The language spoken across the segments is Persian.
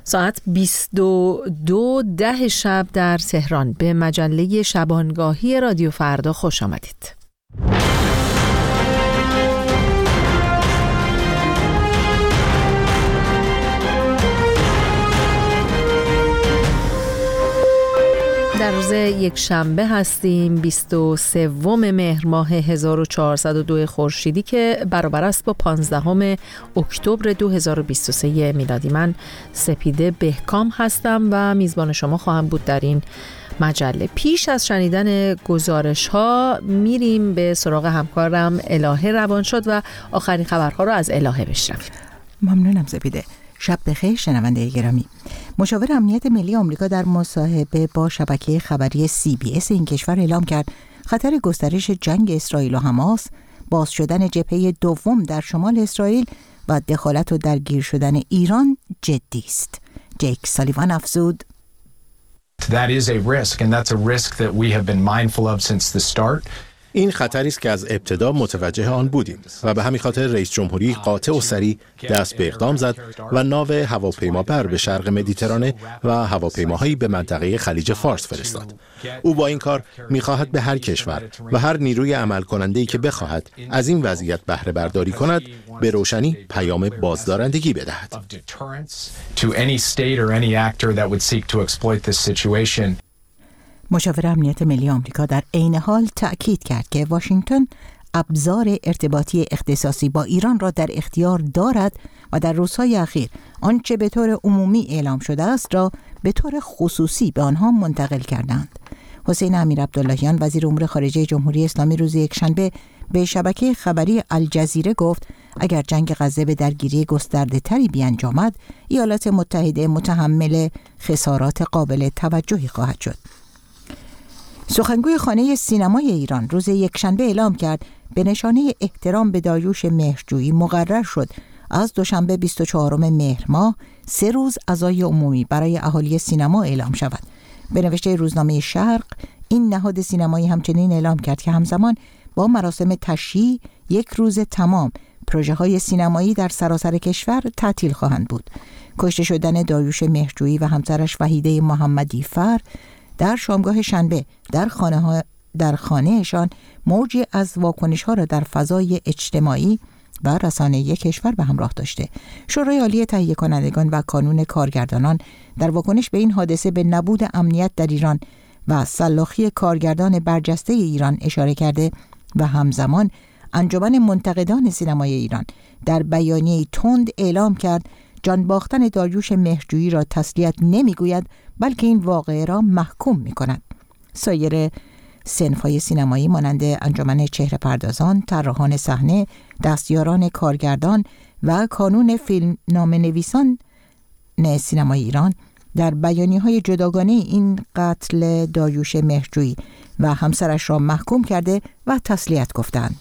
ساعت 22:10 شب در تهران به مجله شبانگاهی رادیو فردا خوش آمدید. در روز یک شنبه هستیم 23 مهر ماه 1402 خورشیدی که برابر است با 15 اکتبر 2023 میلادی. من سپیده بهکام هستم و میزبان شما خواهم بود در این مجله. پیش از شنیدن گزارش ها میریم به سراغ همکارم الهه روانشاد و آخرین خبرها رو از الهه بشنویم. ممنونم سپیده. شب بخیر شنونده گرامی. مشاور امنیت ملی آمریکا در مصاحبه با شبکه خبری CBS این کشور اعلام کرد خطر گسترش جنگ اسرائیل و حماس، باز شدن جبهه دوم در شمال اسرائیل و دخالت و درگیر شدن ایران جدی است. جیک سالیوان افزود: That is a risk and that's a risk that we have been mindful of since the start. این خطری است که از ابتدا متوجه آن بودیم و به همین خاطر رئیس جمهوری قاطع و سریع دست به اقدام زد و ناو هواپیمابر به شرق مدیترانه و هواپیماهایی به منطقه خلیج فارس فرستاد. او با این کار می‌خواهد به هر کشور و هر نیروی عمل کننده‌ای که بخواهد از این وضعیت بهره برداری کند به روشنی پیام بازدارندگی بدهد. مشاور امنیت ملی آمریکا در عین حال تأکید کرد که واشنگتن ابزار ارتباطی اختصاصی با ایران را در اختیار دارد و در روزهای اخیر آنچه به طور عمومی اعلام شده است را به طور خصوصی به آنها منتقل کردند. حسین امیرعبداللهیان وزیر امور خارجه جمهوری اسلامی روز یکشنبه به شبکه خبری الجزیره گفت اگر جنگ غزه به درگیری گسترده تری بیانجامد، ایالات متحده متحمل خسارات قابل توجهی خواهد شد. سخنگوی خانه سینمای ایران روز یکشنبه اعلام کرد به نشانه احترام به داریوش مهرجویی مقرر شد از دوشنبه 24 مهر ماه 3 روز عزای عمومی برای اهالی سینما اعلام شود. به نوشته روزنامه شرق، این نهاد سینمایی همچنین اعلام کرد که همزمان با مراسم تشییع 1 روز تمام پروژه‌های سینمایی در سراسر کشور تعطیل خواهند بود. کشته شدن داریوش مهرجویی و همسرش وحیده محمدی فر در شامگاه شنبه در خانهشان موجی از واکنش‌ها را در فضای اجتماعی و رسانه‌ای کشور به همراه داشته. شورای عالی تهیه کنندگان و کانون کارگردانان در واکنش به این حادثه به نبود امنیت در ایران و سلاخی کارگردان برجسته ایران اشاره کرده و همزمان انجمن منتقدان سینمای ایران در بیانیه‌ای تند اعلام کرد جان باختن داریوش مهرجویی را تسلیت نمیگوید بلکه این واقعه را محکوم می‌کند. سایر صنف‌های سینمایی مانند انجمن چهره پردازان، طراحان صحنه، دستیاران کارگردان و کانون فیلمنامه‌نویسان سینمای ایران در بیانیه‌های جداگانه این قتل داریوش مهرجویی و همسرش را محکوم کرده و تسلیت گفتند.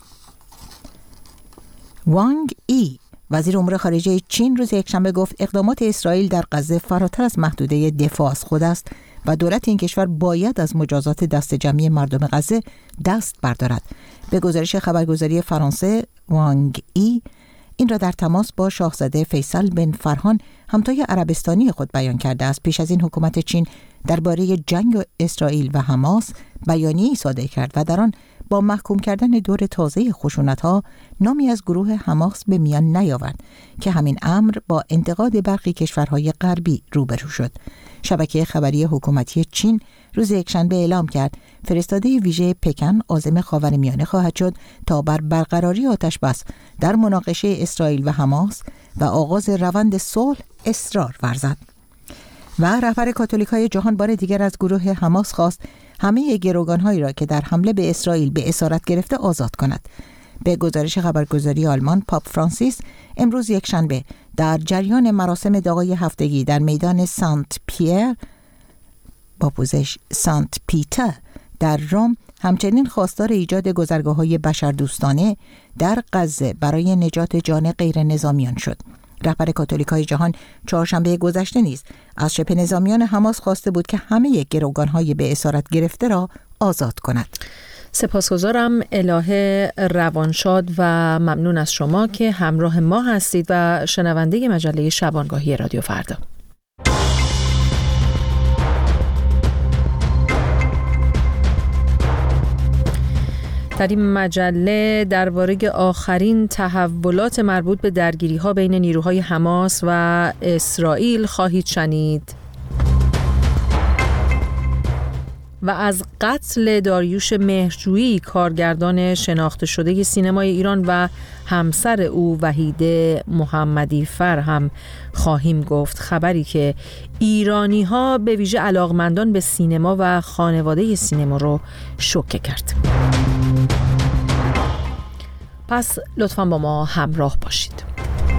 وانگ ای وزیر امور خارجه چین روز یکشنبه گفت اقدامات اسرائیل در غزه فراتر از محدوده دفاع از خود است و دولت این کشور باید از مجازات دست جمعی مردم غزه دست بردارد. به گزارش خبرگزاری فرانسه، وانگ ای این را در تماس با شاهزاده فیصل بن فرهان همتای عربستانی خود بیان کرده است. پیش از این حکومت چین درباره جنگ اسرائیل و حماس بیانیه‌ای صادر کرد و در آن با محکوم کردن دور تازه خشونت‌ها نامی از گروه حماس به میان نیاورد که همین امر با انتقاد برخی کشورهای غربی روبرو شد. شبکه خبری حکومتی چین روز یکشنبه اعلام کرد فرستاده ویژه پکن عازم خاورمیانه خواهد شد تا بر برقراری آتش‌بس در مناقشه اسرائیل و حماس و آغاز روند صلح اصرار ورزد. و رهبر کاتولیک‌های جهان بار دیگر از گروه حماس خواست همه گروگان‌هایی را که در حمله به اسرائیل به اسارت گرفته آزاد کند. به گزارش خبرگزاری آلمان، پاپ فرانسیس امروز یکشنبه در جریان مراسم دعای هفتگی در میدان سنت پیر با پوزش سنت پیتر در روم همچنین خواستار ایجاد گذرگاه‌های بشردوستانه در غزه برای نجات جان غیر نظامیان شد. رهبر کاتولیکای جهان چهارشنبه گذشته نیز از شبه نظامیان حماس خواسته بود که همه گروگان‌های به اسارت گرفته را آزاد کند. سپاسگزارم الهه روانشاد و ممنون از شما که همراه ما هستید و شنونده مجله شبانگاهی رادیو فردا. در این مجله درباره آخرین تحولات مربوط به درگیری‌ها بین نیروهای حماس و اسرائیل خواهید شنید. و از قتل داریوش مهرجویی، کارگردان شناخته شده سینمای ایران، و همسر او وحیده محمدی فر هم خواهیم گفت. خبری که ایرانی‌ها به ویژه علاقمندان به سینما و خانواده سینما رو شوکه کرد. پس لطفاً با ما همراه باشید.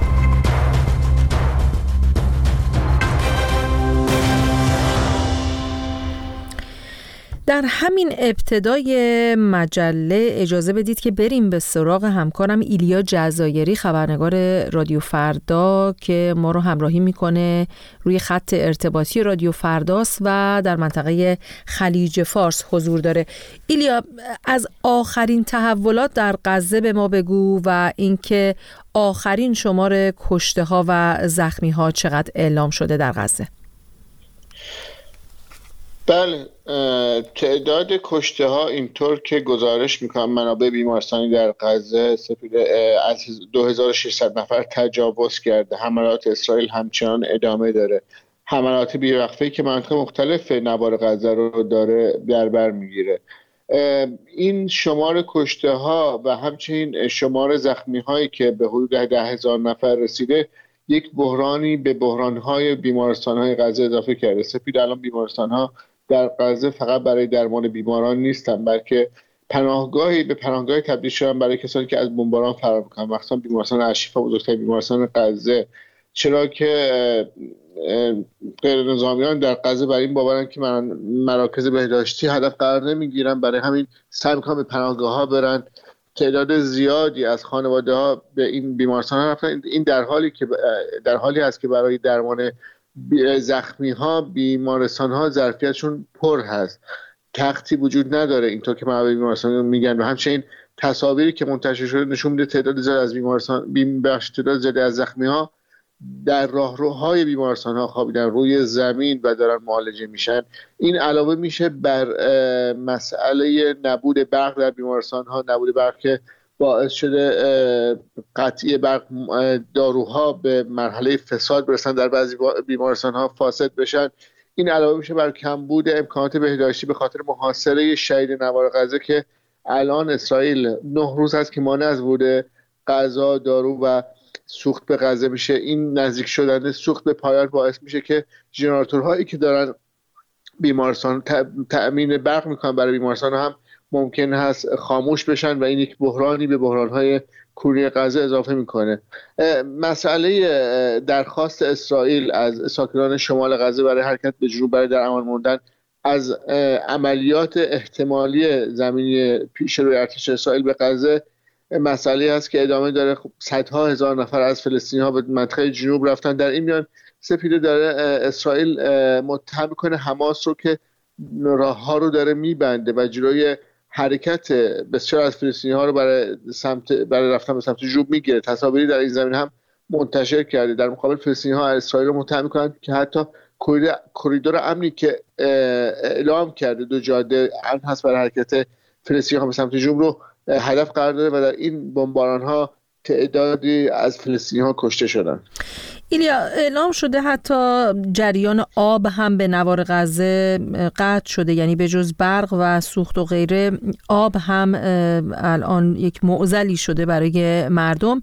در همین ابتدای مجله اجازه بدید که بریم به سراغ همکارم ایلیا جزایری، خبرنگار رادیو فردا که ما رو همراهی میکنه روی خط ارتباطی رادیو فرداست و در منطقه خلیج فارس حضور داره. ایلیا، از آخرین تحولات در غزه به ما بگو و اینکه آخرین شمار کشته ها و زخمی ها چقدر اعلام شده در غزه. بله، تعداد کشته ها اینطور که گزارش میکنم منابع بیمارستانی در غزه از 2600 نفر تجاوز کرده. حملات اسرائیل همچنان ادامه داره. حملات بی‌وقفه‌ای که مناطق مختلف نوار غزه رو داره در بر میگیره. این شمار کشته ها و همچنین شمار زخمی هایی که به حدود 10,000 نفر رسیده یک بحرانی به بحران های بیمارستان های غزه اضافه کرده. سپید الان بیمارستان ها در غزه فقط برای درمان بیماران نیستن، بلکه پناهگاهی به پناهگاهی تبدیل شدن برای کسانی که از بمباران فرار میکنن، مخصوصا بیمارستان الشفا، بزرگترین بیمارستان غزه. چرا که غیر نظامیان در غزه برای این باورن که مراکز بهداشتی هدف قرار نمیگیرن، برای همین سعی میکنن به پناهگاه ها برن. تعداد زیادی از خانواده ها به این بیمارستان ها رفتن. این در حالی است که برای درمان زخمی ها بیمارستان ها ظرفیتشون پر هست، تختی وجود نداره اینطور که منابع بیمارستان میگن. و همچنین تصاویری که منتشر شده نشون میده تعداد زیادی از تعداد زیادی از زخمی ها در راهروهای بیمارستان ها خوابیدن روی زمین و دارن معالجه میشن. این علاوه میشه بر مسئله نبود برق در بیمارستان ها، نبود برق که باعث شده قطعی برق داروها به مرحله فساد برسن، در بعضی بیمارستان ها فاسد بشن. این علاوه میشه بر کمبود امکانات بهداشتی به خاطر محاصره شدید نوار غزه که الان اسرائیل 9 روز هست که مانع از ورود غذا، دارو و سوخت به غزه میشه. این نزدیک شدن سوخت به پایان باعث میشه که ژنراتورهایی که دارن بیمارستان تأمین برق میکنن برای بیمارستان هم ممکن هست خاموش بشن و این یک بحرانی به بحرانهای کوری غزه اضافه میکنه. مسئله درخواست اسرائیل از ساکنان شمال غزه برای حرکت به جنوب برای در امان موندن از عملیات احتمالی زمینی پیش روی ارتش اسرائیل به غزه مسئله هست که ادامه داره. صدها هزار نفر از فلسطینی‌ها به منطقه جنوب رفتن. در این میان سپیده داره اسرائیل متهم میکنه حماس رو که راه‌ها رو داره میبنده و جلوی حرکت بسیار از فلسطینی‌ها رو برای رفتن به سمت جنوب میگیره. تصاویری در این زمین هم منتشر کرده. در مقابل فلسطینی‌ها اسرائیل رو متهم میکنن که حتی کریدور امنی که اعلام کرده 2 جاده امن هست برای حرکت فلسطینی‌ها به سمت جنوب رو هدف قرار داده و در این بمباران‌ها تعدادی از فلسطینی‌ها کشته شدن. ایلیا، اعلام شده حتی جریان آب هم به نوار غزه قطع شده، یعنی به جز برق و سوخت و غیره آب هم الان یک معضلی شده برای مردم.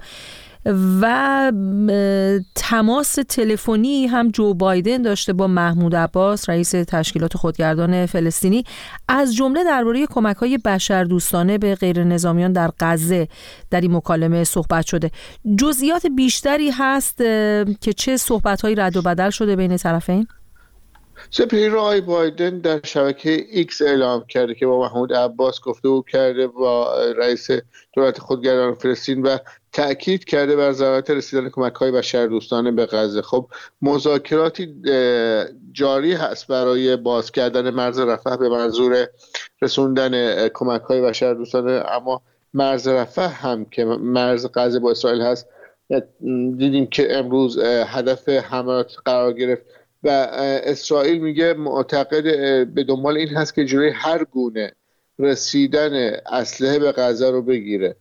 و تماس تلفنی هم جو بایدن داشته با محمود عباس، رئیس تشکیلات خودگردان فلسطینی، از جمله درباره کمک‌های بشردوستانه به غیر نظامیان در غزه در این مکالمه صحبت شده. جزئیات بیشتری هست که چه صحبت‌هایی رد و بدل شده بین طرفین؟ سپیر آقای بایدن در شبکه ایکس اعلام کرده که با محمود عباس گفتگو کرده با رئیس دولت خودگردان فلسطین و تأکید کرده بر ضرورت رسیدن کمک‌های بشردوستانه به غزه. خب مذاکراتی جاری هست برای باز کردن مرز رفح به منظور رسوندن کمک‌های بشردوستانه، اما مرز رفح هم که مرز غزه با اسرائیل هست دیدیم که امروز هدف حملات قرار گرفت و اسرائیل میگه معتقد به دنبال این هست که جلوی هر گونه رسیدن اسلحه به غزه رو بگیره.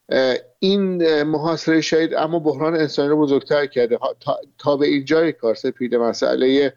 این محاصره شدید اما بحران انسانی رو بزرگتر کرده. تا به اینجای کار سپید مسئله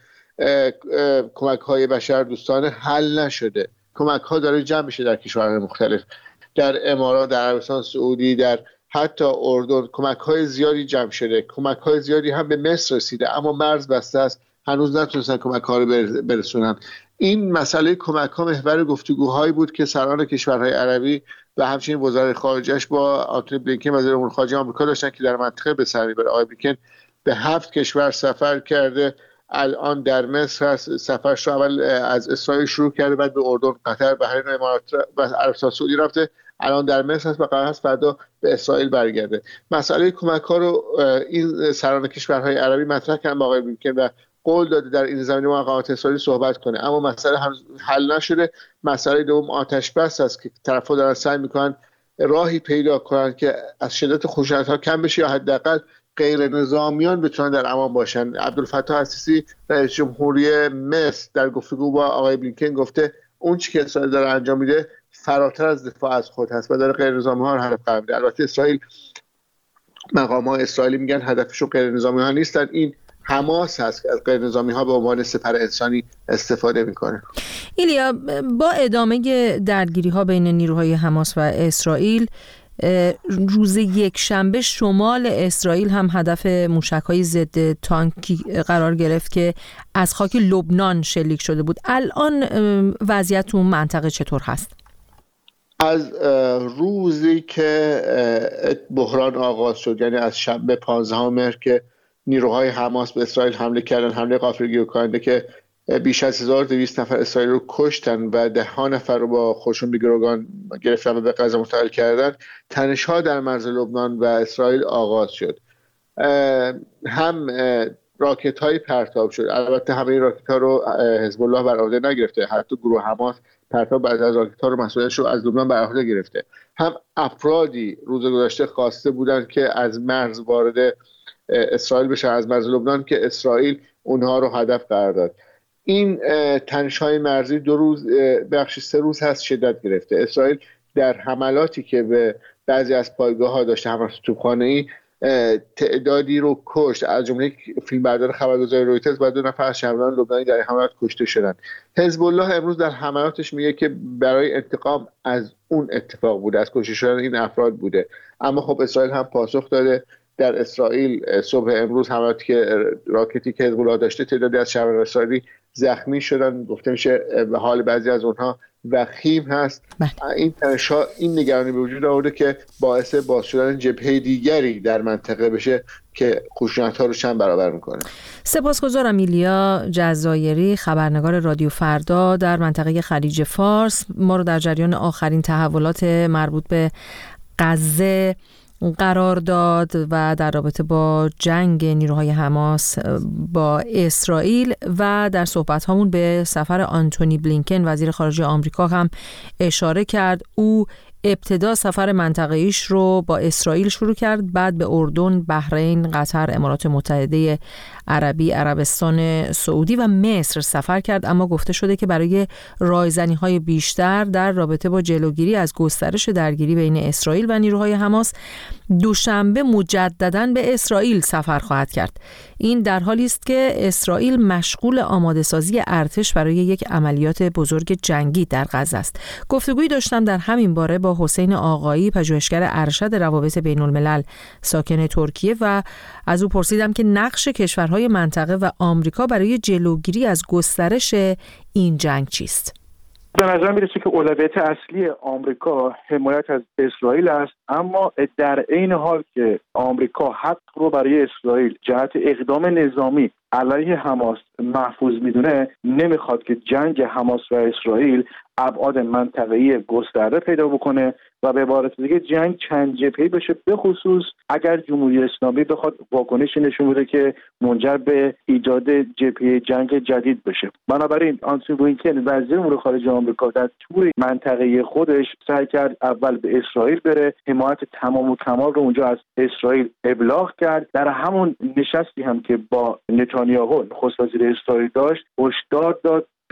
کمک‌های بشردوستانه حل نشده. کمک‌ها داره جمع میشه در کشورهای مختلف، در امارات، در عربستان سعودی، در حتی اردن کمک‌های زیادی جمع شده. کمک‌های زیادی هم به مصر رسیده اما مرز بسته است، هنوز نتونستن کمک‌ها رو برسونن. این مسئله کمک‌ها محور گفتگوهایی بود که سران کشورهای عربی و همچنین وزرای خارجه‌اش با آنتونی بلینکن وزیر امور خارجه آمریکا داشتن که در منطقه به سر میبره. آقای بلینکن به 7 کشور سفر کرده، الان در مصر هست. سفرش رو اول از اسرائیل شروع کرده، بعد به اردن، قطر، بحرین، امارات و عربستان سعودی رفته، الان در مصر هست و قرار هست فردا به اسرائیل برگرده. مسئله کمک‌ها رو این سران کشورهای عربی مطرح کردن با آقای بلینکن و قول داده در این زمینه با مقامات اسرائیلی صحبت کنه، اما مسئله حل نشده. مسئله دوم آتش بس است که طرف‌ها دارن سعی میکنن راهی پیدا کنن که از شدت خشونت‌ها کم بشه یا حداقل غیر نظامیان بتونن در امان باشن. عبدالفتاح السیسی رئیس جمهوری مصر در گفتگو با آقای بلینکن گفته اون چیزی که اسرائیل داره انجام میده فراتر از دفاع از خود هست و داره غیر نظامی‌ها رو هدف قرار میده. البته اسرائیل، مقامات اسرائیلی میگن هدفشون غیر نظامی‌ها نیستن، این حماس هست که از غیر نظامی‌ها به عنوان سپر انسانی استفاده میکنه. ایلیا، با ادامه درگیری‌ها بین نیروهای حماس و اسرائیل، روز یکشنبه شمال اسرائیل هم هدف موشک‌های ضد تانکی قرار گرفت که از خاک لبنان شلیک شده بود. الان وضعیت اون منطقه چطور هست؟ از روزی که بحران آغاز شد، یعنی از شنبه 15 مهر که نیروهای حماس به اسرائیل حمله کردن، حمله غافلگیر و کننده که بیش از 1200 نفر اسرائیل رو کشتن و 10 نفر رو با خشونت گروگان گرفتن و به غزه منتقل کردن، تنش‌ها در مرز لبنان و اسرائیل آغاز شد. هم راکت‌های پرتاب شد، البته همه این راکت‌ها رو حزب الله بر عهده نگرفته، حتی گروه حماس پرتاب بعضی از راکت‌ها رو مسئولیتش رو از لبنان بر عهده گرفته. هم افرادی روز گذشته خواسته بودند که از مرز وارد اسرائیل بشه، از مرز لبنان، که اسرائیل اونها رو هدف قرار داد. این تنش‌های مرزی 3 روز هست شدت گرفته. اسرائیل در حملاتی که به بعضی از پایگاه‌ها داشته، حملات توپخانه‌ای، تعدادی رو کشت، از جمله فیلمبردار خبرگزاری رویترز و 2 نفر از شهروندان لبنانی در حملات کشته شدند. حزب الله امروز در حملاتش میگه که برای انتقام از اون اتفاق بوده، از کشته شدن این افراد بوده. اما خب اسرائیل هم پاسخ داده. در اسرائیل صبح امروز حملاتی که راکتی که حزب الله داشته، تعدادی از شهروندان اسرائیلی زخمی شدن، گفته میشه به حال بعضی از اونها وخیم هست. این نگرانی به وجود آورده که باعث باز شدن جبهه دیگری در منطقه بشه که خشونت‌ها رو چند برابر میکنه. سپاسگزارم ایلیا جزایری، خبرنگار رادیو فردا در منطقه خلیج فارس، ما رو در جریان آخرین تحولات مربوط به غزه قرار داد و در رابطه با جنگ نیروهای حماس با اسرائیل و در صحبت‌هامون به سفر آنتونی بلینکن وزیر خارجه آمریکا هم اشاره کرد. او ابتدا سفر منطقه‌ایش رو با اسرائیل شروع کرد، بعد به اردن، بحرین، قطر، امارات متحده عربی، عربستان سعودی و مصر سفر کرد، اما گفته شده که برای رایزنی‌های بیشتر در رابطه با جلوگیری از گسترش درگیری بین اسرائیل و نیروهای حماس دوشنبه مجدداً به اسرائیل سفر خواهد کرد. این در حالی است که اسرائیل مشغول آماده‌سازی ارتش برای یک عملیات بزرگ جنگی در غزه است. گفتگویی داشتم در همین باره با حسین آقایی، پژوهشگر ارشد روابط بین الملل ساکن ترکیه، و از او پرسیدم که نقش کشورهای منطقه و آمریکا برای جلوگیری از گسترش این جنگ چیست؟ به نظر میرسه که اولویت اصلی آمریکا حمایت از اسرائیل است، اما در عین حال که آمریکا حق رو برای اسرائیل جهت اقدام نظامی علیه حماس محفوظ میدونه، نمیخواد که جنگ حماس و اسرائیل ابعاد منطقه‌ای گسترده پیدا بکنه و به عبارت دیگه جنگ چند جبهه‌ای بشه، به خصوص اگر جمهوری اسلامی بخواد واکنشی نشون بده که منجر به ایجاد جبهه جنگ جدید بشه. بنابراین آنتونی بلینکن وزیر امور خارجه آمریکا در تور منطقه‌ای خودش سعی کرد اول به اسرائیل بره، حمایت تمام و کمال رو اونجا از اسرائیل ابلاغ کرد. در همون نشستی هم که با نتانیاهو نخست وزیر اسرائیل داشت، هشدار داد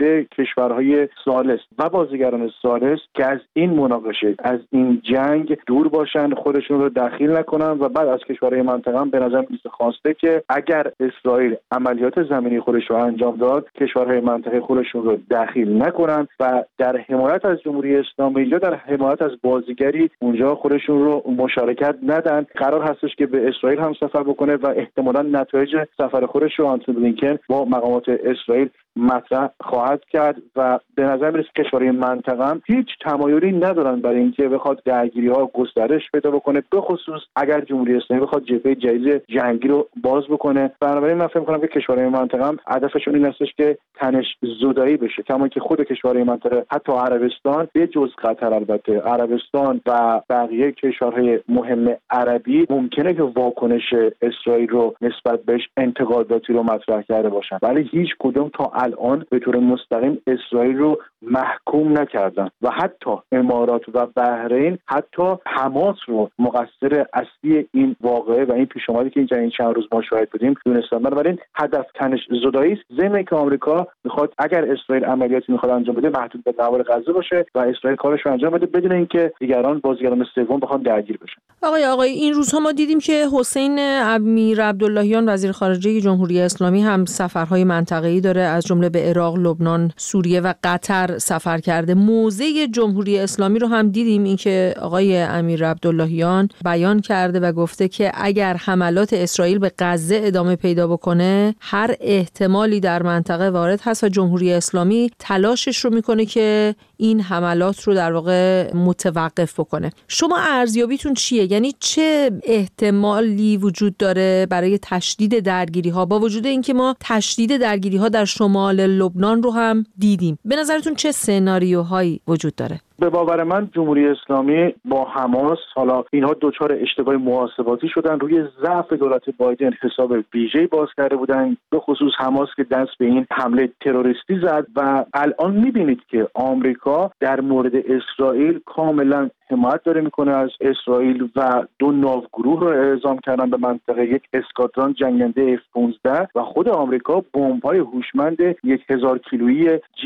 به کشورهای ثالث و بازیگران ثالث که از این مناقشه، از این جنگ دور باشن، خودشون رو دخیل نکنن و بعد از کشورهای منطقه هم به نظر میاد خواسته که اگر اسرائیل عملیات زمینی خودش رو انجام داد، کشورهای منطقه خودشون رو دخیل نکنن و در حمایت از جمهوری اسلامی یا در حمایت از بازیگری اونجا خودشون رو مشارکت ندن. قرار هستش که به اسرائیل هم سفر بکنه و احتمالاً نتایج سفر خودش رو آنتونی بلینکن با مقامات اسرائیل مطرح خواهد کرد و به نظر میرسه کشورهای منطقه هم هیچ تمایلی ندارن برای اینکه بخواد درگیری‌ها گسترش پیدا بکنه، به خصوص اگر جمهوری اسلامی بخواد جبهه جدید جنگی رو باز بکنه. بنابراین من فکر می‌کنم که کشورهای منطقه هم هدفشون این هستش که تنش زدایی بشه، کما که خود کشورهای منطقه، حتی عربستان به جز قطر، البته عربستان و بقیه کشورهای مهم عربی ممکنه که واکنش اسرائیل رو نسبت بهش انتقاداتی رو مطرح کرده باشن، ولی هیچ کدوم تا الان به طور مستقیم اسرائیل رو محکوم نکردن و حتی امارات و بحرین حتی حماس رو مقصر اصلی این واقعه و این پیش اومدی که این چند روز ما شاهد بودیم دونستن. بنابراین هدف تنش زدایی است، ضمن که آمریکا میخواد اگر اسرائیل عملیاتی میخواد انجام بده محدود به نوار غزه باشه و اسرائیل کارش رو انجام بده بدون اینکه دیگران بازیگران سوم بخوان درگیر بشن. آقای این روزها ما دیدیم که حسین امیرعبداللهیان وزیر خارجه جمهوری اسلامی هم سفرهای منطقه‌ای داره، از جمله به عراق، لبنان، سوریه و قطر سفر کرده. موضع جمهوری اسلامی رو هم دیدیم، اینکه آقای امیرعبداللهیان بیان کرده و گفته که اگر حملات اسرائیل به غزه ادامه پیدا بکنه هر احتمالی در منطقه وارد هست و جمهوری اسلامی تلاشش رو میکنه که این حملات رو در واقع متوقف بکنه. شما ارزیابیتون چیه؟ یعنی چه احتمالی وجود داره برای تشدید درگیری ها، با وجود اینکه ما تشدید درگیری ها در شمال لبنان رو هم دیدیم؟ به نظرتون چه سناریوهایی وجود داره؟ به باور من جمهوری اسلامی با حماس، حالا اینها دوچار اشتباه محاسباتی شدن، روی ضعف دولت بایدن حساب ویژه‌ای باز کرده بودن، به خصوص حماس که دست به این حمله تروریستی زد و الان می‌بینید که آمریکا در مورد اسرائیل کاملا حمایت داره میکنه از اسرائیل و 2 ناوگروه رو اعزام کردن به منطقه، یک اسکادران جنگنده F-15 و خود آمریکا بمب‌های هوشمند 1000 کیلویی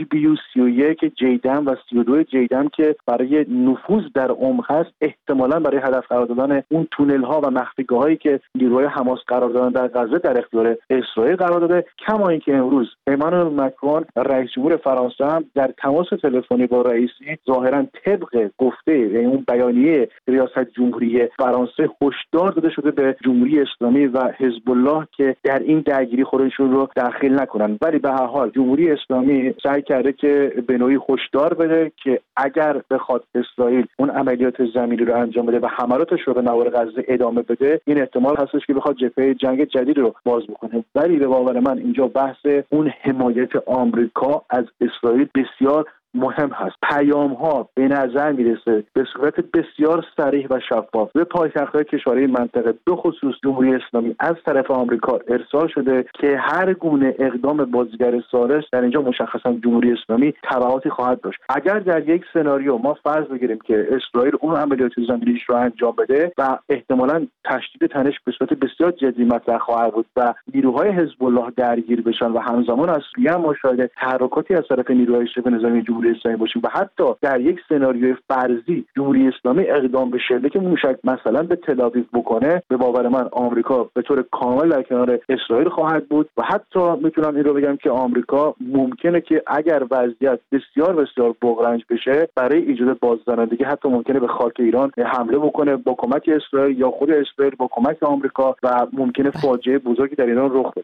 GBU-31 جیدم و 32 جیدم که برای نفوذ در عمق هست احتمالاً برای هدف قرار دادن اون تونل‌ها و مخفیگاه‌هایی که نیروهای حماس قرار دادن در غزه در اختیار اسرائیل قرار داده. کما اینکه امروز امانوئل مکرون رئیس جمهور فرانسه هم در تماس تلفنی با رئیسی ظاهراً طبق گفته اون بیانیه ریاست جمهوری فرانسه هشدار داده شده به جمهوری اسلامی و حزب الله که در این درگیری خودشون رو دخیل نکنن، ولی به هر حال جمهوری اسلامی سعی کرده که به نوعی هشدار بده که اگر بخواد اسرائیل اون عملیات زمینی رو انجام بده و حملاتش رو به نوار غزه ادامه بده این احتمال هستش که بخواد جبهه جنگ جدید رو باز بکنه. ولی به باور من اینجا بحث اون حمایت آمریکا از اسرائیل بسیار مهم هست. پیام ها به نظر میرسه به صورت بسیار صریح و شفاف به پایتخت‌های کشورهای منطقه به خصوص جمهوری اسلامی از طرف آمریکا ارسال شده که هر گونه اقدام بازیگر ثالث در اینجا مشخصا جمهوری اسلامی تبعاتی خواهد داشت. اگر در یک سناریو ما فرض بگیریم که اسرائیل اون عملیات زمینیش رو انجام بده و احتمالاً تشدید تنش به صورت بسیار جدی مطرح خواهد بود و نیروهای حزب الله درگیر بشن و همزمان از سوریه هم مشاهده تحرکاتی از طرف نیروهای شبه نظامی جمهوری اسلامی باشیم و حتی در یک سناریوی فرضی جمهوری اسلامی اقدام به شلیک موشک مثلا به تل‌آویو بکنه، به باور من آمریکا به طور کامل در کنار اسرائیل خواهد بود و حتی میتونم این رو بگم که آمریکا ممکنه که اگر وضعیت بسیار بسیار بغرنج بشه برای ایجاد بازدارندگی حتی ممکنه به خاک ایران حمله بکنه با کمک اسرائیل یا خود اسرائیل با کمک آمریکا و ممکنه فاجعه بزرگی در ایران رخ بده.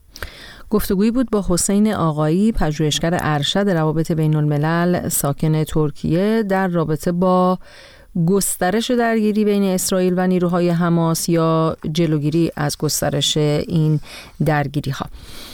گفتگویی بود با حسین آقایی، پژوهشگر ارشد روابط بین الملل ساکن ترکیه، در رابطه با گسترش درگیری بین اسرائیل و نیروهای حماس یا جلوگیری از گسترش این درگیری ها.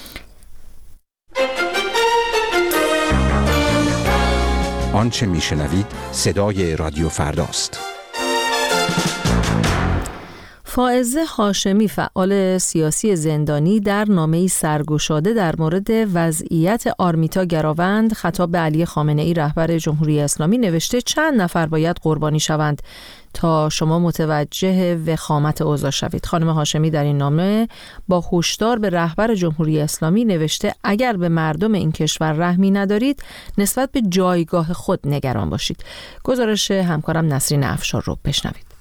آنچه میشنوید صدای رادیو فرداست. فائزه هاشمی، فعال سیاسی زندانی، در نامه‌ای سرگشاده در مورد وضعیت آرمیتا گراوند خطاب به علی خامنه‌ای رهبر جمهوری اسلامی نوشته چند نفر باید قربانی شوند تا شما متوجه وخامت اوضاع شوید. خانم هاشمی در این نامه با هشدار به رهبر جمهوری اسلامی نوشته اگر به مردم این کشور رحمی ندارید نسبت به جایگاه خود نگران باشید. گزارش همکارم نسرین افشار رو بشنوید.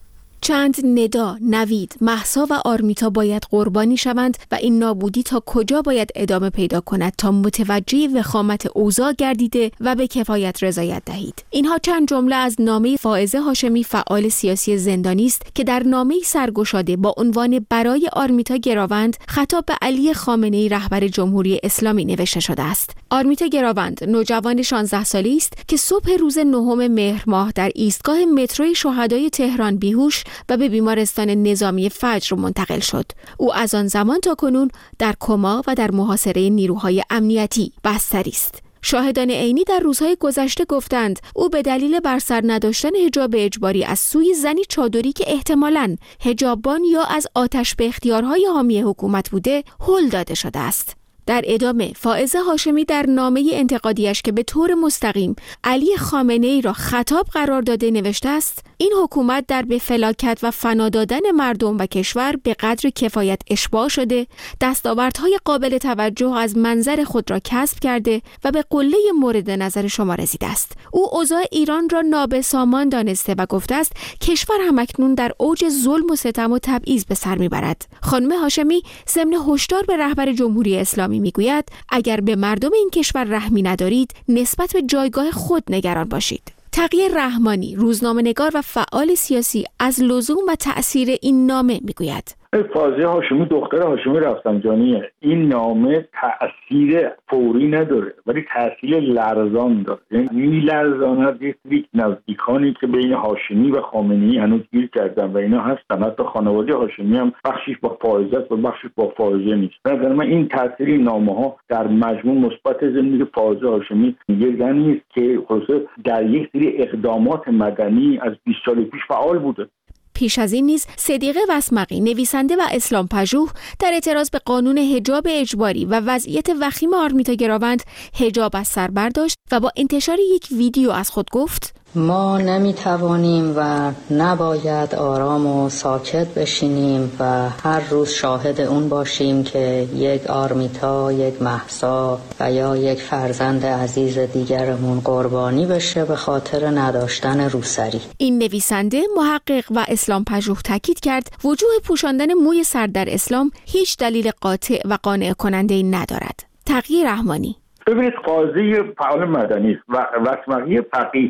چند ندا، نوید، مهسا و آرمیتا باید قربانی شوند و این نابودی تا کجا باید ادامه پیدا کند تا متوجه وخامت اوضاع گردیده و به کفایت رضایت دهید. اینها چند جمله از نامه فائزه هاشمی، فعال سیاسی زندانی است که در نامه سرگشاده با عنوان برای آرمیتا گراوند خطاب به علی خامنه‌ای رهبر جمهوری اسلامی نوشته شده است. آرمیتا گراوند نوجوان 16 ساله است که صبح روز 9 مهر ماه در ایستگاه مترو شهدای تهران بیهوش و به بیمارستان نظامی فجر منتقل شد. او از آن زمان تا کنون در کما و در محاصره نیروهای امنیتی بستری است. شاهدان عینی در روزهای گذشته گفتند او به دلیل بر سر نداشتن حجاب اجباری از سوی زنی چادری که احتمالاً حجابان یا از آتش به اختیارهای حامی حکومت بوده هل داده شده است. در ادامه فائزه هاشمی در نامه انتقادیش که به طور مستقیم علی خامنه‌ای را خطاب قرار داده نوشته است این حکومت در به فلاکت و فنا دادن مردم و کشور به قدر کفایت اشباع شده، دستاوردهای قابل توجه از منظر خود را کسب کرده و به قله مورد نظر شما رسیده است. او اوضاع ایران را نابسامان دانسته و گفته است کشور همکنون در اوج ظلم و ستم و تبعیض به سر میبرد. خانم هاشمی ضمن هشدار به رهبر جمهوری اسلامی میگوید اگر به مردم این کشور رحمی ندارید نسبت به جایگاه خود نگران باشید. تقی رحمانی، روزنامه‌نگار و فعال سیاسی، از لزوم و تأثیر این نامه میگوید. فائزه هاشمی دختر هاشمی رفسنجانیه. این نامه تأثیر فوری نداره ولی تأثیر لرزان داره. یعنی میلرزاند یک نزدیکانی که بین هاشمی و خامنه‌ای هنوز گیر کردن و اینا هستن. حتی خانواده هاشمی هم بخشش با فائزه است و بخشش با فائزه نیست. در من این تأثیر این نامه‌ها در مجموع مثبت زندگی فائزه هاشمی یه نیست که خصوصا در یک سری اقدامات مدنی از 20 سال پیش فعال بوده. پیش از این نیز صدیقه وسمقی، نویسنده و اسلام پژوه، در اعتراض به قانون حجاب اجباری و وضعیت وخیم آرمیتا گراوند حجاب از سر برداشت و با انتشار یک ویدیو از خود گفت: ما نمیتوانیم و نباید آرام و ساکت بشینیم و هر روز شاهد اون باشیم که یک آرمیتا، یک مهسا و یا یک فرزند عزیز دیگرمون قربانی بشه به خاطر نداشتن روسری. این نویسنده، محقق و اسلام پژوه تاکید کرد وجوه پوشاندن موی سر در اسلام هیچ دلیل قاطع و قانع کننده ندارد. تقی رحمانی: ببینید قاضی فعال مدنی است و وسمقی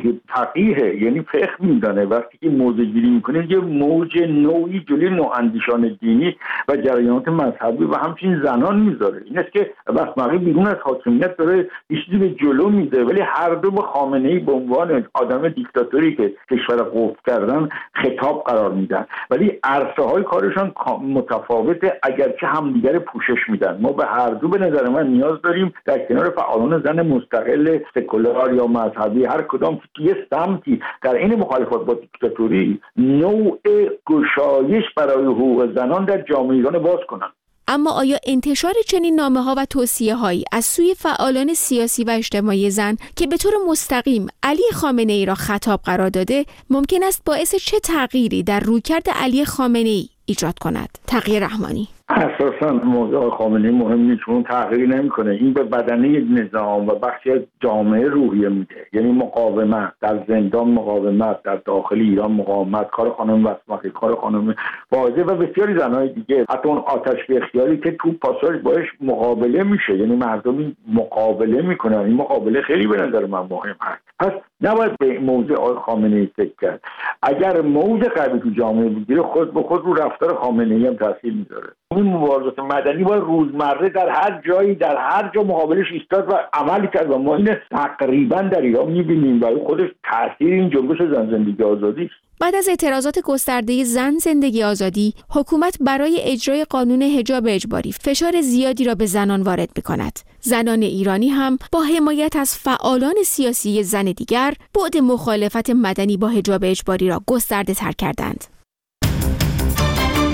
فقیه یعنی فقه میدانه. وقتی که موضع گیری میکنه یه موج نوعی جلوی نواندیشان دینی و جریانات مذهبی و همچنین زنان میذاره. این است که وسمقی بیرون از حاکمیت داره یه چیزی به جلو میده ولی هر دو با خامنه‌ای به عنوان آدم دیکتاتوری که کشور قفل کردن خطاب قرار میدن ولی عرصه های کارشان متفاوته اگرچه همدیگر پوشش میدن. ما به هر دو به نظر من نیاز داریم در کنار فعالان زن مستقل سکولار یا مذهبی هر کدام که یه سمتی در این مخالفت با دیکتاتوری نوع گشایش برای حقوق زنان در جامعه ایران باز کنند. اما آیا انتشار چنین نامه‌ها و توصیه‌هایی از سوی فعالان سیاسی و اجتماعی زن که به طور مستقیم علی خامنه‌ای را خطاب قرار داده ممکن است باعث چه تغییری در رویکرد علی خامنه‌ای ایجاد کند؟ تقی رحمانی: اساساً موضوع خامنه‌ای مهم نیست چون تغییری نمیکنه. این به بدنه نظام و بخشی از جامعه روحیه میده. یعنی مقاومت در زندان، مقاومت در داخل ایران، مقاومت کار خانم وسمقی، کار خانم فائزه و بسیاری زنهای دیگه. حتی اون آتش به اختیاری که تو پاساژ باش مقابله میشه، یعنی مردمی مقابله میکنن. این مقابله خیلی به نظر من مهم هست. پس نباید به موضوع خامنه‌ای فکر کرد. اگر موج قوی تو جامعه بگیره خود به خود رو رفتار خامنه‌ای هم تاثیر میذاره. این مبارزات مدنی باید روزمره در هر جایی در هر جا مقابلش ایستاد و عمل کرد و ما این تقریبا در ایران می‌بینیم و خودش تاثیر این جنبش زن زندگی آزادی است. بعد از اعتراضات گسترده زن زندگی آزادی، حکومت برای اجرای قانون حجاب اجباری فشار زیادی را به زنان وارد می‌کند. زنان ایرانی هم با حمایت از فعالان سیاسی زن دیگر، بعد مخالفت مدنی با حجاب اجباری را گسترده تر کردند.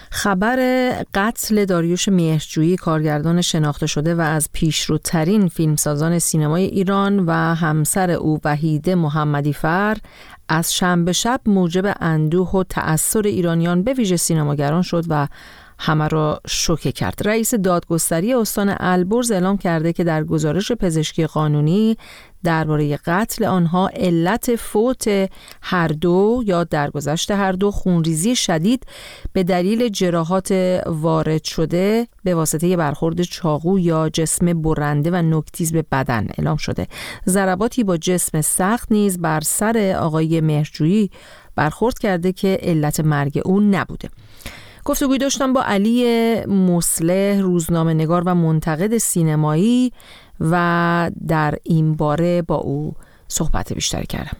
خبر قتل داریوش مهرجویی، کارگردان شناخته شده و از پیشروترین فیلمسازان سینمای ایران و همسر او وحیده محمدی‌فر، از شنبه شب موجب اندوه و تأثر ایرانیان به ویژه سینماگران شد و همه را شوکه کرد. رئیس دادگستری استان البرز اعلام کرده که در گزارش پزشکی قانونی درباره قتل آنها علت فوت هر دو یا درگذشت هر دو خونریزی شدید به دلیل جراحات وارد شده به واسطه برخورد چاقو یا جسم برنده و نوک‌تیز به بدن اعلام شده. ضرباتی با جسم سخت نیز بر سر آقای مهرجویی برخورد کرده که علت مرگ او نبوده. گفتگوی داشتم با علی مصلح، روزنامه‌نگار و منتقد سینمایی، و در این باره با او صحبت بیشتری کردم.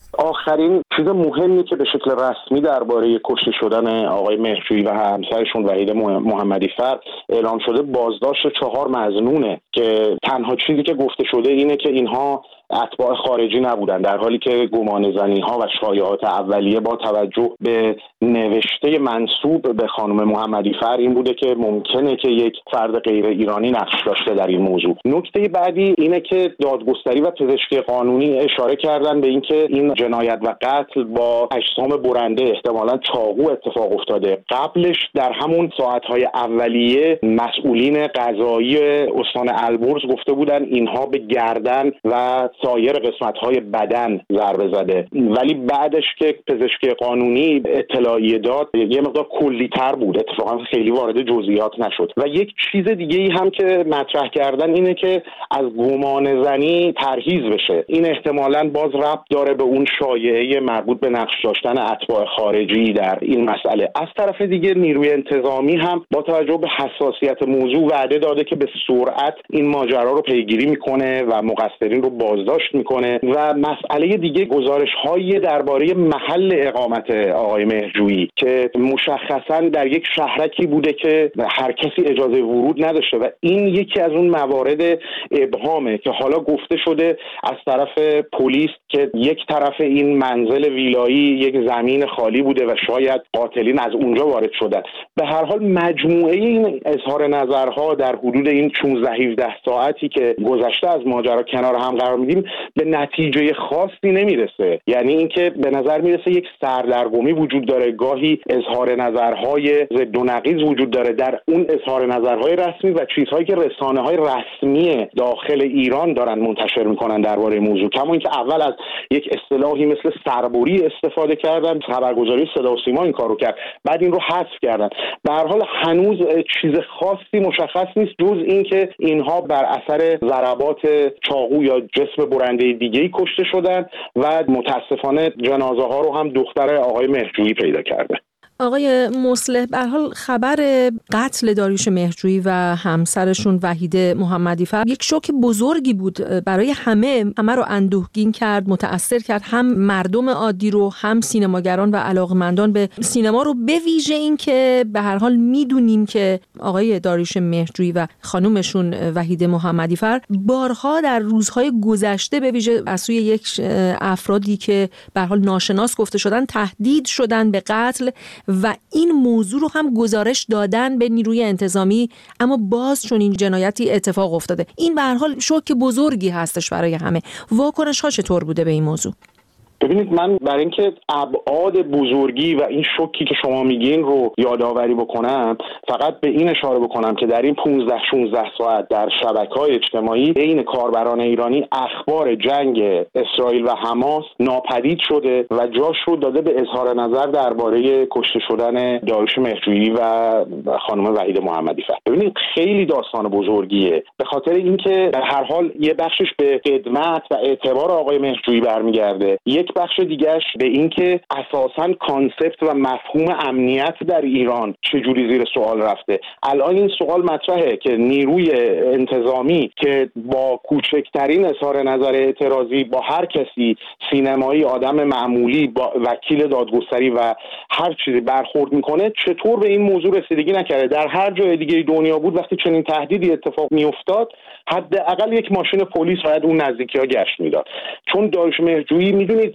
آخرین چیز مهمی که به شکل رسمی درباره کشته شدن آقای مهرجویی و همسرشون وحیده محمدی‌فر اعلام شده بازداشت 4 مظنونه که تنها چیزی که گفته شده اینه که اینها اتباع خارجی نبودن، در حالی که گمانه‌زنی‌ها و شایعات اولیه با توجه به نوشته منسوب به خانم محمدی‌فر این بوده که ممکنه که یک فرد غیر ایرانی نقش داشته در این موضوع. نکته بعدی اینه که دادگستری و پزشکی قانونی اشاره کردن به اینکه این جنایت و قتل با اجسام برنده، احتمالاً چاقو، اتفاق افتاده. قبلش در همون ساعت‌های اولیه مسئولین قضایی استان البرز گفته بودن اینها به گردن و سایر قسمت‌های بدن ضربه زده، ولی بعدش که پزشکی قانونی اطلاعیه داد یه مقدار کلی‌تر بود، اتفاقا خیلی وارد جزئیات نشد. و یک چیز دیگه‌ای هم که مطرح کردن اینه که از گمانه‌زنی پرهیز بشه. این احتمالاً باز ربط داره به اون شایعه مربوط به نقش داشتن اتباع خارجی در این مسئله. از طرف دیگه نیروی انتظامی هم با توجه به حساسیت موضوع وعده داده که به سرعت این ماجرا رو پیگیری میکنه و مقصرین رو بازداشت میکنه. و مسئله دیگه گزارش‌های درباره محل اقامت آقای مهرجویی که مشخصاً در یک شهرکی بوده که هر کسی اجازه ورود نداشته و این یکی از اون موارد ابهامه که حالا گفته شده از طرف پلیس که یک طرف این منزل ویلایی یک زمین خالی بوده و شاید قاتلین از اونجا وارد شدن. به هر حال مجموعه این اظهار نظرها در حدود این 16-17 ساعتی که گذشته از ماجرا کنار هم قرار میدیم به نتیجه خاصی نمیرسه. یعنی اینکه به نظر میرسه یک سردرگمی وجود داره، گاهی اظهار نظرهای ضد و نقیض وجود داره در اون اظهار نظرهای رسمی و چیزهایی که رسانه‌های رسمی داخل ایران دارن منتشر میکنن درباره موضوع. کما اینکه اول از یک اصطلاحی مثل سربری استفاده کردن، خبرگزاری صدا و سیما این کارو کرد، بعد این رو حذف کردن. به هر حال هنوز چیز خاصی مشخص نیست جز اینکه اینها بر اثر ضربات چاقو یا جسم برنده دیگه‌ای کشته شدن و متاسفانه جنازه ها رو هم دختر آقای مهرجویی پیدا کرده. آقای مصلح، به هر حال خبر قتل داریوش مهرجویی و همسرشون وحیده محمدی‌فر یک شوک بزرگی بود برای همه رو اندوهگین کرد، متأثر کرد، هم مردم عادی رو، هم سینماگران و علاقمندان به سینما رو، به ویژه این که به هر حال میدونیم که آقای داریوش مهرجویی و خانومشون وحیده محمدی‌فر بارها در روزهای گذشته به ویژه از سوی یک افرادی که به هر حال ناشناس گفته شدن تهدید شدن به قتل و این موضوع رو هم گزارش دادن به نیروی انتظامی، اما باز چون این جنایتی اتفاق افتاده. این به هر حال شوک بزرگی هستش برای همه. واکنش ها چطور بوده به این موضوع؟ ببینید، من برای اینکه ابعاد بزرگی و این شوکی که شما میگین رو یادآوری بکنم، فقط به این اشاره بکنم که در این 15-16 ساعت در شبکه‌های اجتماعی بین کاربران ایرانی اخبار جنگ اسرائیل و حماس ناپدید شده و جاش رو داده به اظهار نظر درباره کشته شدن داریوش مهرجویی و خانم وحیده محمدی‌فر. ببینید، خیلی داستان بزرگیه، به خاطر اینکه در هر حال یه بخشش به خدمت و اعتبار آقای مهرجویی برمیگرده، یک بخش دیگهش به اینکه اساساً کانسپت و مفهوم امنیت در ایران چجوری زیر سوال رفته. الان این سوال مطرحه که نیروی انتظامی که با کوچکترین اظهار نظر اعتراضی با هر کسی، سینمایی، آدم معمولی، با وکیل دادگستری و هر چیزی برخورد میکنه، چطور به این موضوع رسیدگی نکرده. در هر جای دیگه دنیا بود وقتی چنین تهدیدی اتفاق میافتاد، حداقل یک ماشین پلیس باید اون نزدیکی‌ها گشت میداد. چون داریوش مهرجویی، میدونید،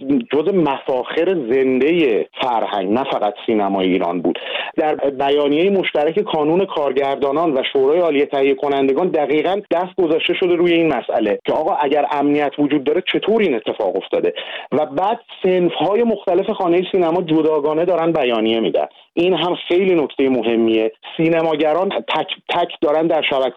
جز مفاخر زنده فرهنگ نه فقط سینمای ایران بود. در بیانیه مشترک کانون کارگردانان و شورای عالی تهیه کنندگان دقیقاً دست گذاشته شده روی این مسئله که آقا اگر امنیت وجود داره چطور این اتفاق افتاده و بعد صنف‌های مختلف خانه سینما جداگانه دارن بیانیه میدن. این هم خیلی نکته مهمیه. سینماگران تک تک دارن در شبکه